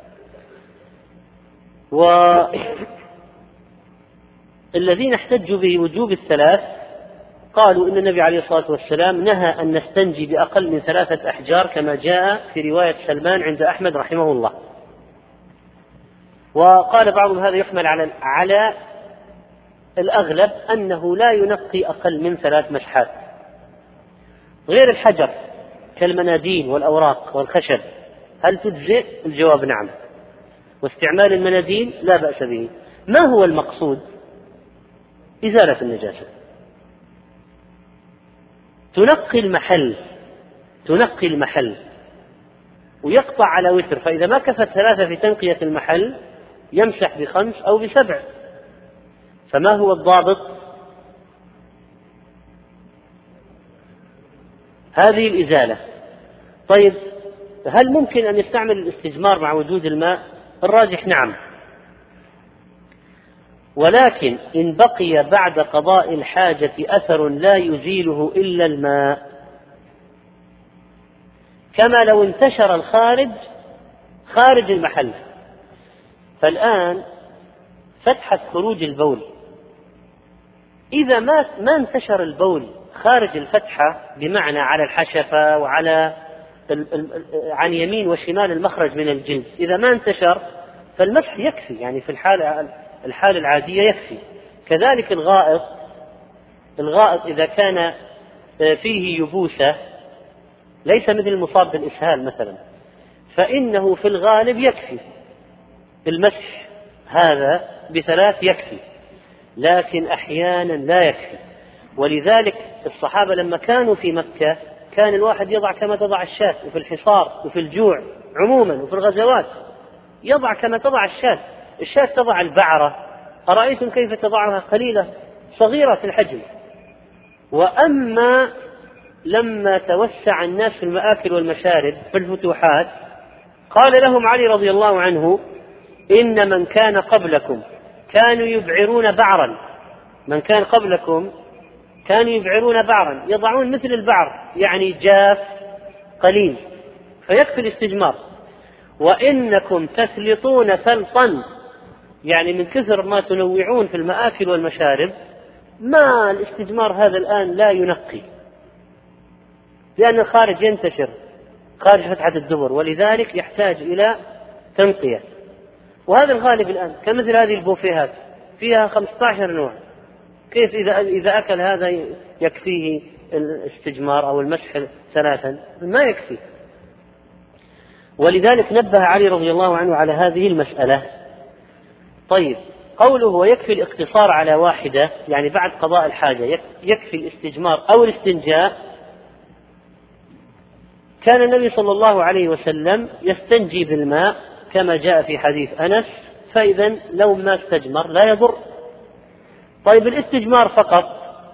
والذين احتجوا بوجوب 3 قالوا إن النبي عليه الصلاة والسلام نهى أن نستنجي بأقل من 3 أحجار، كما جاء في رواية سلمان عند أحمد رحمه الله. وقال بعضهم: هذا يحمل على الأغلب أنه لا ينقي أقل من 3 مسحات. غير الحجر كالمناديل والأوراق والخشب، هل تجزئ؟ الجواب نعم، واستعمال المناديل لا بأس به. ما هو المقصود؟ إزالة النجاسة، تنقي المحل ويقطع على وتر، فإذا ما كفت 3 في تنقية المحل يمسح ب5 أو ب7. فما هو الضابط؟ هذه الإزالة. طيب، هل ممكن أن يستعمل الاستجمار مع وجود الماء؟ الراجح نعم، ولكن إن بقي بعد قضاء الحاجة أثر لا يزيله إلا الماء، كما لو انتشر خارج المحل. فالآن فتحة خروج البول، إذا ما انتشر البول خارج الفتحة بمعنى على الحشفة وعلى عن يمين وشمال المخرج من الجلد، إذا ما انتشر فالمسح يكفي، يعني في الحالة العادية يكفي. كذلك الغائط إذا كان فيه يبوسة ليس مثل المصاب بالإسهال مثلا، فإنه في الغالب يكفي المسح هذا ب3 يكفي، لكن أحيانا لا يكفي. ولذلك الصحابة لما كانوا في مكة كان الواحد يضع كما تضع الشاة، وفي الحصار وفي الجوع عموما وفي الغزوات يضع كما تضع الشاة تضع البعرة، أرأيتم كيف تضعها قليلة صغيرة في الحجم. وأما لما توسع الناس في المآكل والمشارب في الفتوحات قال لهم علي رضي الله عنه: إن من كان قبلكم كانوا يبعرون بعرا، من كان قبلكم كانوا يبعرون بعرا، يضعون مثل البعر يعني جاف قليل فيكفي الاستجمار، وإنكم تسلطون سلطا، يعني من كثر ما تنوعون في المآكل والمشارب ما الاستجمار هذا الآن لا ينقي، لأن الخارج ينتشر خارج فتحة الدبر، ولذلك يحتاج إلى تنقية. وهذا الغالب الآن، كمثل هذه البوفيهات فيها 15 نوع، كيف إذا أكل هذا يكفيه الاستجمار أو المسح 3؟ ما يكفي. ولذلك نبه علي رضي الله عنه على هذه المسألة. طيب، قوله ويكفي الاقتصار على واحدة، يعني بعد قضاء الحاجة يكفي الاستجمار أو الاستنجاء. كان النبي صلى الله عليه وسلم يستنجي بالماء كما جاء في حديث أنس، فإذا لو ما استجمر لا يضر. طيب، الاستجمار فقط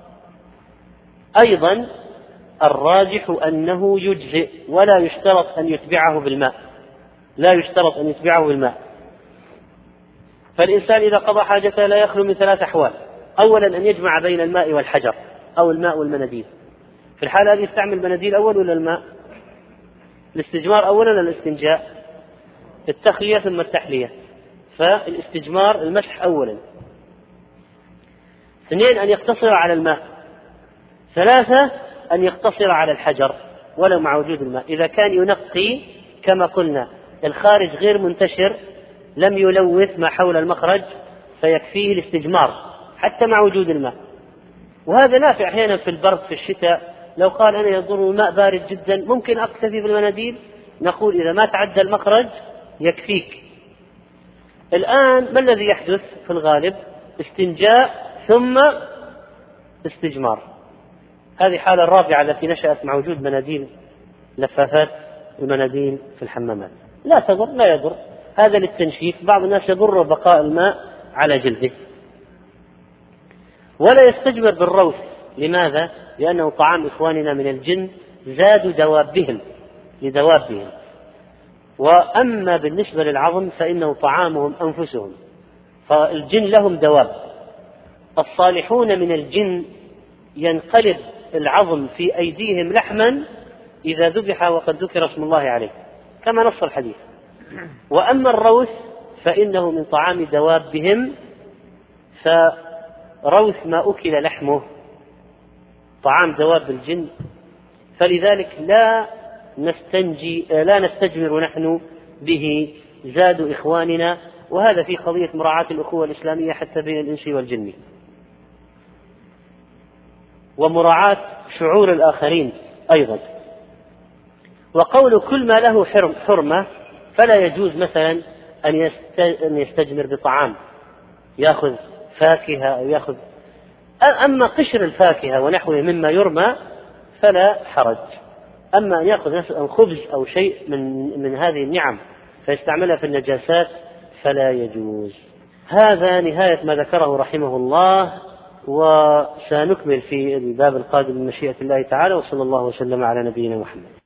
أيضا الراجح أنه يجزئ ولا يشترط أن يتبعه بالماء، لا يشترط أن يتبعه بالماء. فالإنسان إذا قضى حاجته لا يخلو من 3 أحوال: أولا أن يجمع بين الماء والحجر أو الماء والمناديل. في الحالة هذه يستعمل المناديل أول ولا الماء؟ الاستجمار أولا ولا الاستنجاء؟ التخلية ثم التحلية، فالاستجمار المسح أولا. 2 أن يقتصر على الماء. 3 أن يقتصر على الحجر ولو مع وجود الماء، إذا كان ينقي كما قلنا الخارج غير منتشر لم يلوث ما حول المخرج فيكفيه الاستجمار حتى مع وجود الماء. وهذا نافع أحيانا في البرد في الشتاء، لو قال أنا يضر ماء بارد جدا ممكن أكتفي بالمناديل، نقول إذا ما تعدى المخرج يكفيك. الآن ما الذي يحدث في الغالب؟ استنجاء ثم استجمار. هذه الحالة الرابعة التي نشأت مع وجود مناديل، لفافات المناديل في الحمامات، لا تضر لا يضر. هذا للتنشيف، بعض الناس يضر بقاء الماء على جلده. ولا يستجمر بالروث. لماذا؟ لأنه طعام إخواننا من الجن، زادوا دوابهم لدوابهم. وأما بالنسبة للعظم فإنه طعامهم أنفسهم، فالجن لهم دواب. الصالحون من الجن ينقلب العظم في أيديهم لحما إذا ذبح وقد ذكر اسم الله عليه كما نص الحديث. وأما الروث فإنه من طعام دوابهم، فروث ما أكل لحمه طعام دواب الجن، فلذلك لا نستجمر نحن به، زاد إخواننا. وهذا في قضية مراعاة الأخوة الإسلامية حتى بين الإنس والجن، ومراعاة شعور الآخرين أيضا. وقول كل ما له حرمة فلا يجوز مثلا أن يستجمر بطعام، يأخذ فاكهة أو يأخذ، أما قشر الفاكهة ونحوه مما يرمى فلا حرج. أما أن يأخذ مثلا خبز أو شيء من هذه النعم فيستعملها في النجاسات فلا يجوز. هذا نهاية ما ذكره رحمه الله، وسنكمل في الباب القادم من مشيئة الله تعالى. وصلى الله وسلم على نبينا محمد.